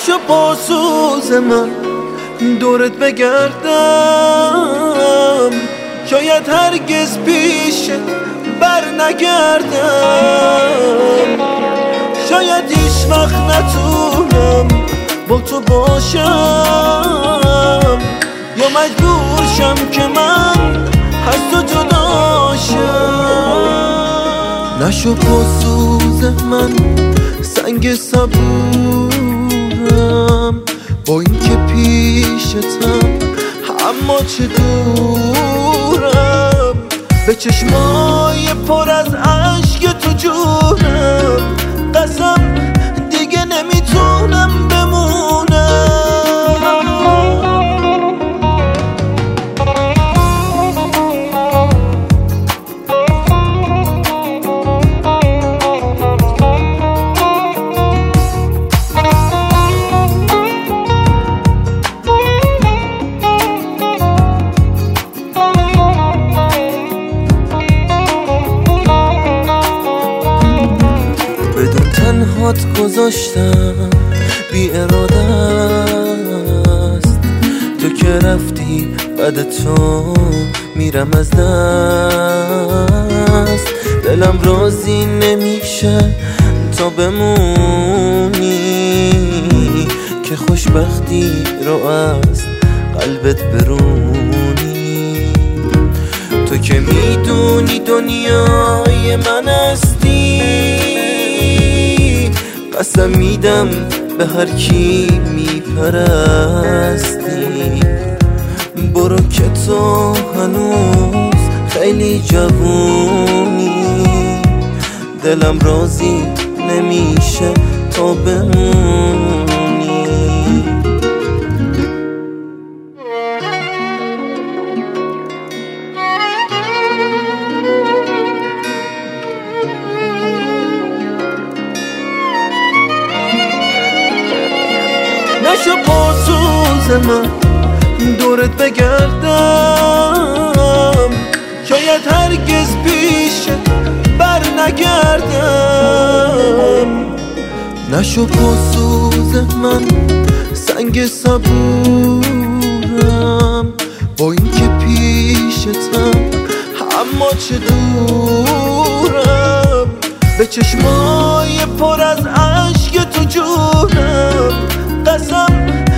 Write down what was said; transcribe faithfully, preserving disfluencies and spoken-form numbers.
نشو پاسوز من دورت بگردم، شاید هرگز پیشت بر نگردم، شاید هیچ وقت نتونم با تو باشم، یا مجبور شم که من از تو جداشم. نشو پاسوز من سنگ صبورم، با این که پیشتم اما چه دورم، به چشمای پر از عشق تو جونم، قسم دیگه نمیتونم بمونم. تنهات گذاشتم بی اراده است، تو که رفتی بعد تو میرم از دست، دلم راضی نمیشه تا بمونی، که خوشبختی رو از قلبت برونی، تو که میدونی دنیای من هستی، قسم میدم به هر کی میپرستی، برو که تو هنوز خیلی جوونی، دلم راضی نمیشه تا بمونی. نشو پاسوز من دورت بگردم، شاید هرگز پیشت بر نگردم. نشو پاسوز من سنگ صبورم، با این که پیشتم اما چه دورم، به چشمای پر از عشق تو جونم، قسم